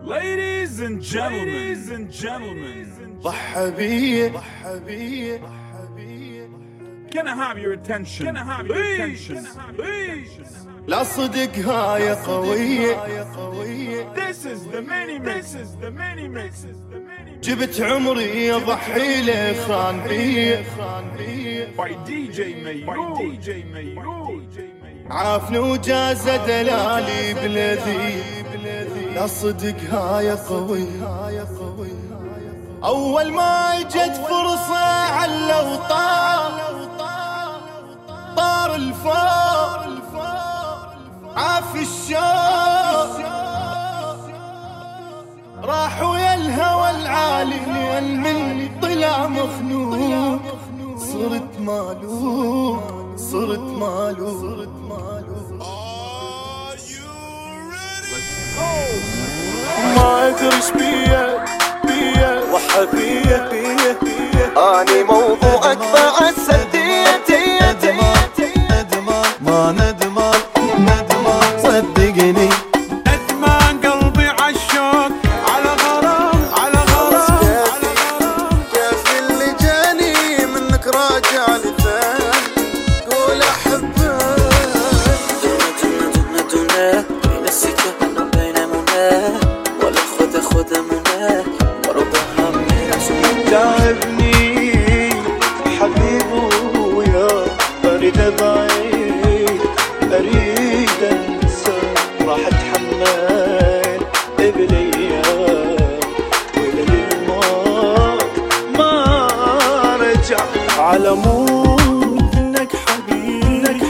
Ladies and gentlemen, ضحى بيه. can I have your attention? Please. لا صدق هاي قوية. This is the mini mix. جبت عمري اضحي له خان بيه. By DJ Mayo. عافني وجاز دلالي بلذي. لا صدق هاي قوية. أول ما اجت فرصة علو طار الفار عاف الشوق راح ويا الهوى العالي لين مني طلع مخنوق. صرت مالوق. ما ادري ايش بيه ضحى بيه. اني موضوعك بعد سديتي ما ندمان صدقني. ندمان قلبي عالشوق على غرام كيف اللي جاني منك راجع لفين قول احبك. دنا بين السكة بين مناه ولا خذ مناه وربها من عشق تعبني حبيبي ويا اريد ابعد اريد انسى راح اتحمل بالايام وللموت ما رجع على مود انك حبيبي.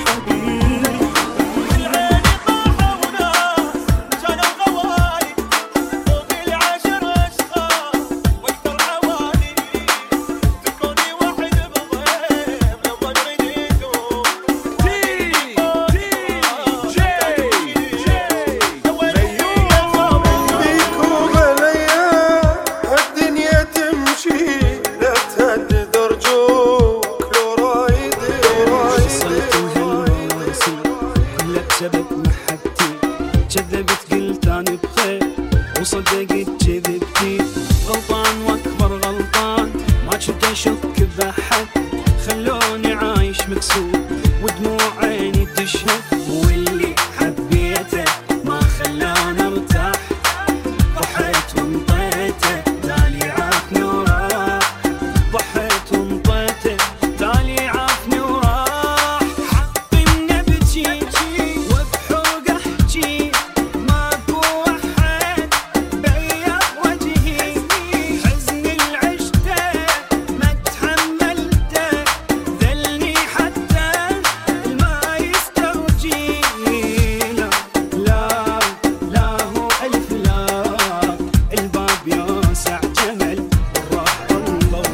سبب محبتي كذبت قلت انا بخير وصدقت كذبتي غلطان واكبر غلطان ما كنت اشك بحد خلوني عايش مكسور ودموع عيني تشهد واللي حبيته ما خلاني ارتاح ضحيت وانطيته تالي عافني وراح ضحيت وانطيته تالي عافني وراح حقي من ابكي وبحوق احكي ماكو احد بيض وجهي حزن العشته ما تحملته ذلني حتى ما يسترجي لا هو الف لا الباب يوسع جمل والراح الله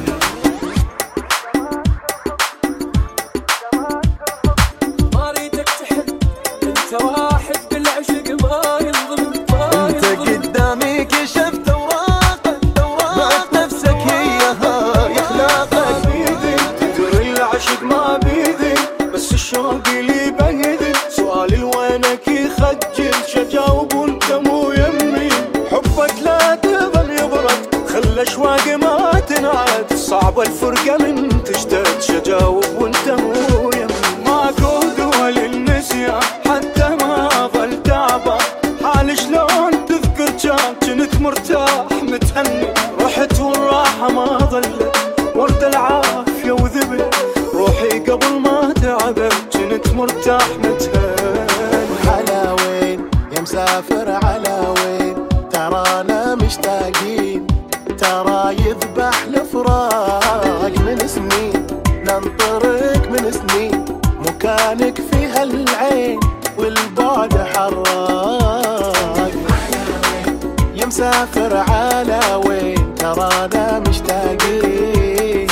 ما اريدك تحب انت واحد بالعشق ما ينضم انت قدامي كشفت اوراقك بعد نفسك هي هاي اخلاقك. تدري العشق ما بيدي بس الشوق لي بيدي سؤالي لوينك يخجل شجاوب وانت مو يمي. حبك لا تظل يبرد خلى اشواق ما تنعد صعبة الفرقة من تشتد شجاوب وانت مو يمي. ماكو قوة للنسيان حتى ما ظل تعبان حالي شلون تذكر كنت مرتاح متهني رحت والراحة ما ظلت ورد العافية وذبت روحي قبل ما تعبت كنت مرتاح متهني. على وين يا مسافر على وين ترانا مشتاقين ترى يذبح الفراق من سنين ننطرك من سنين مكانك في هالعين والبعد حراق. يا مسافر على وين ترانا مشتاقين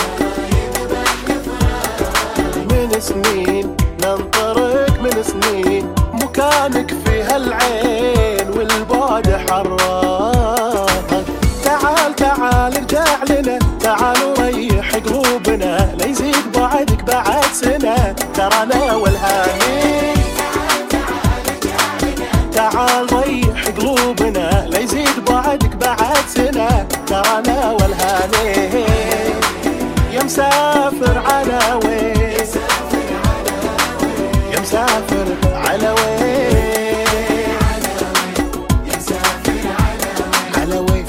من سنين ننطرك من سنين مكانك في هالعين والبعد حراق. تعال ارجع لنا تعال وريح قلوبنا لا يزيد بعدك بعد سنة ترانا والهاني تعال ريح يريح قلوبنا لا يزيد بعدك بعد سنة ترانا والهاني يا مسافر على وين يا مسافر على وين على وين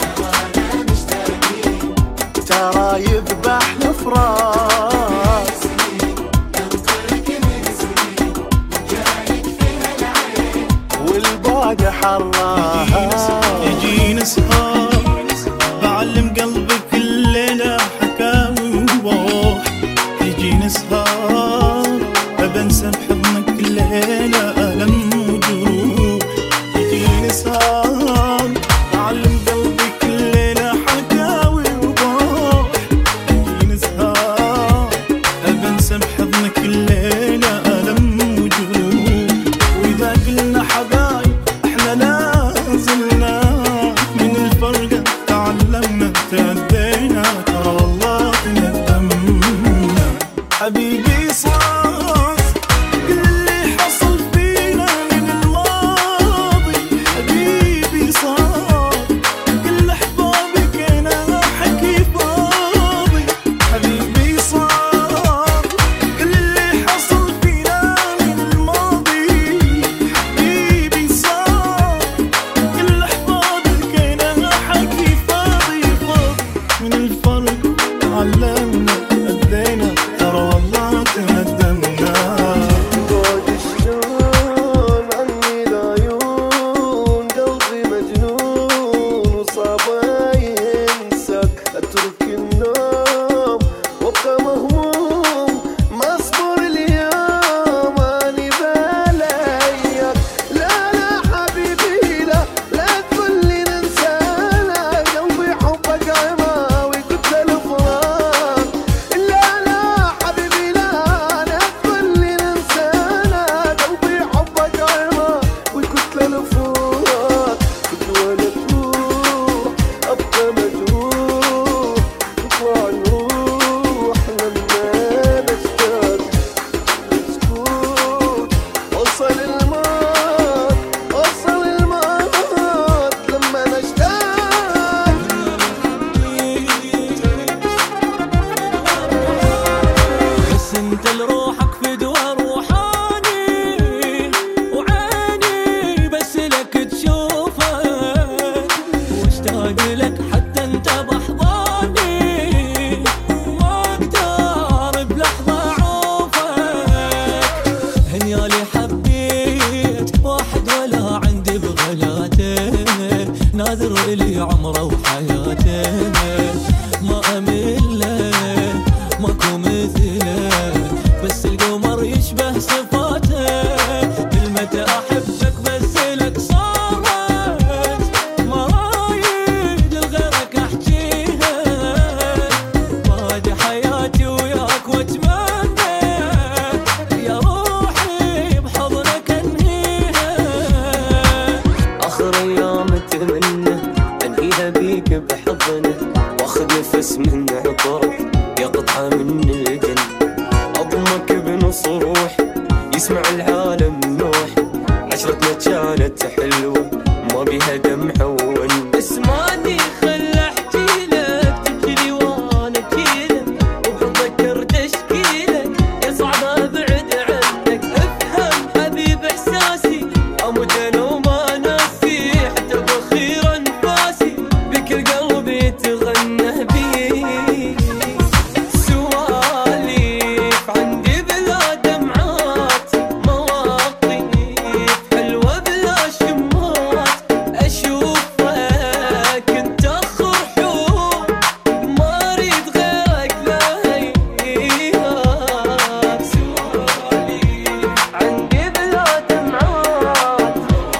ترى يذبح الفراس والبعد حراها يجيني سهر بعلم قلبك الليلة حكاوي وبوح يجيني سهر بنسى بحضنك الليلة ألم وجروح يجيني سهر بعلم قلبك الليلة حكاوي وبوح يجيني سهر بنسى بحضنك الليلة ألم وجروح وإذا قلنا حبايب احنا لا زلنا من الفرقة تعلمنا تهدينا ترى والله تندمنا حبيبي صار كل اللي حصل فينا من الماضي حبيبي صار كل احبابك انا حكي فاضي حبيبي صار كل اللي حصل فينا من الماضي حبيبي صار كل احبابك انا حكي فاضي من الفرق تعلمنا أدينا ترى والله تندمنا بعد شلون عني العيون قلبي مجنون وصعب ينساك اترك النوم وابقى مهموم ما اصبر اليوم اني بلاياك لا لا حبيبي لا لا تقول لي ننسانا قلبي حبك عماوي قلت الفراق لا لا حبيبي لا لا تقول لي ننسانا قلبي حبك عماوي قلت الفراق كنت ولا تروح ابقى مجروح نطلع نروح لما نشتاق سكوت وصل الموت وصل الموت لما نشتاق بس انت لروحك فدوى روحاني وعيني بس لك تشوفك واشتاق لك حتى انت بحضاني ما اقدر بلحظة اعوفك هنيالي حبيت واحد ولا عندي بغلاته ناذر الي عمره وحياته ما امل له ماكو مثله بس القمر يشبه صفاته كلمة احبك بس لك صارت مرايد لغيرك احجيها بعد حياتي وياك واتمنى يا روحي بحضنك انهيها اخر ايام اتمنى انهيها بيك بحضنه واخذ نفس من عطرك يا قطعة من الجنة اضمك بنص روحي يسمع العالم نوحي عشرتنا كانت حلوة ما بيها دمعة ون اسمعني خل احكي لك تبكي وانا كيلك وبتذكر تشكيلك يا صعب ابعد عنك افهم حبيب احساسي اموت انا وما ناسي حتى باخير انفاسي بك القلب يتغنى بي سواليف عندي بلا دمعات مواقف حلوة بلا شمات اشوفك انت اخر حور ما اريد غيرك لهيها سواليف عندي بلا دمعات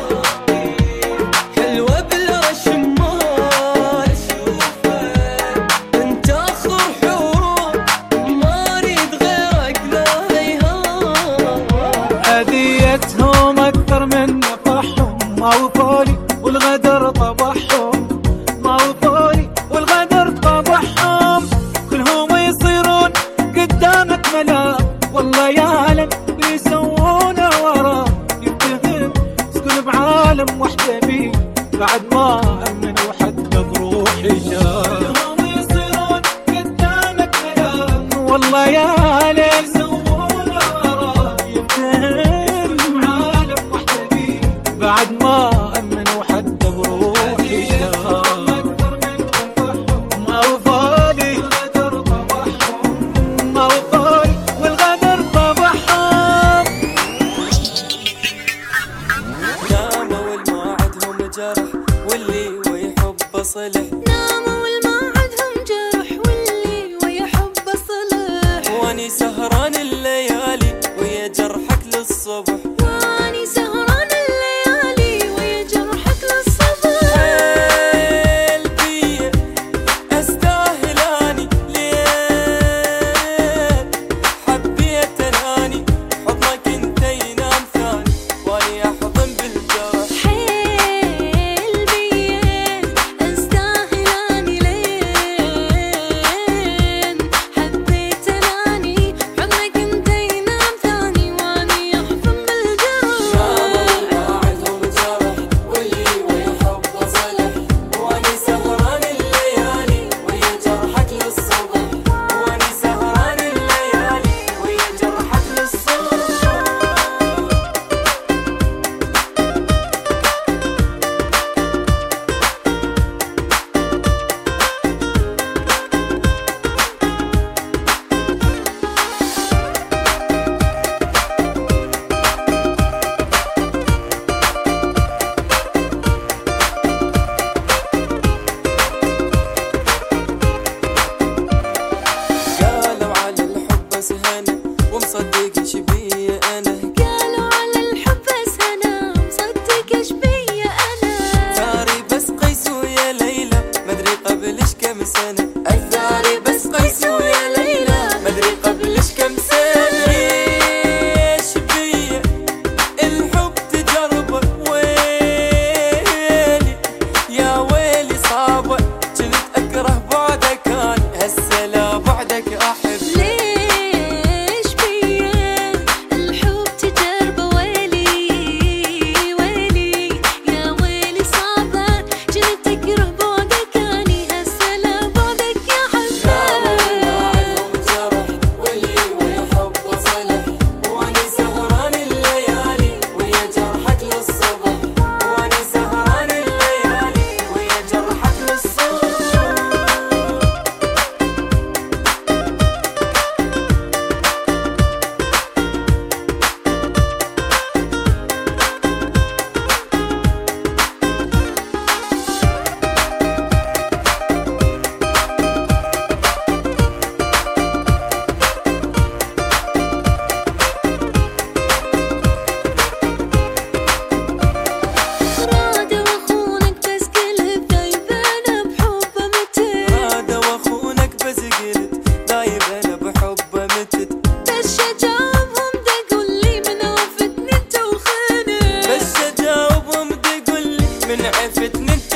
حلوة بلا شمات اشوفك انت اخر حور ما اريد غيرك لهيها أذيتهم أكثر من نفحهم ما وفولي والغدر طبحهم ما وفولي والغدر طبحهم كلهم يصيرون قدامك ملاك والله يعلم بيسوونه وراه يفتهم سكن بعالم وحده بيه بعد ما أمن وحتى بروحي شاف كلهم يصيرون قدامك ملاك والله يا ليل يسوون رايب يفتهم عالم وحدي بعد ما أمن وحتى بروحي شاف ما وفالي والغدر طبحهم ما وفالي والغدر طبحهم ناموا والموعدهم جرح واللي ويحب صلح ناموا والموعدهم جرح واللي ويحب صلح واني سهران الليالي ويا جرحك للصبح واني سهران الليالي ويا جرحك للصبح قلبي استاهل اني ليه حبيت اناني حضنك انت ينام ثاني واني احضن بالجرح حيل بيه استاهل اني لين حبيت اناني حضنك انت ينام ثاني واني احضن بالجرح وعدهم جرح واللي ويحب صلح واني سهران الليالي ويا جرحك للصبح واني سهران الليالي ويا جرحك للصبح قالوا على الحب سهنا ومصدق شبيه انا قالوا على الحب سنة مصدق ايش بيا انا ثاري بس قيس ويا ليلى مدري قبلش كم سنة الثاري بس قيس ويا ليلى مدري قبلش كم سنة ليش بيا الحب تجربه ويلي يا ويلي صعبة كنت أكره بعدك أنا هسه لا بعدك أحب ليش بيا الحب تجربة ويلي ويلي يا ويلي صعبة جنت أكره بعدك أني هسه لا بعدك يا وعدهم حباب جرح واللي ويحب صلح واني سهران الليالي ويا جرحك للصبح واني سهران الليالي ويا جرحك للصبح راد واخونك بس قلب دايب انا بحبه متت هذا واخونك بس قلت دايب انا بحبه متت بس شجاوبهم دقوا لي من عفتني انت وخانك بس اجاوبهم تقول لي من عفتني انت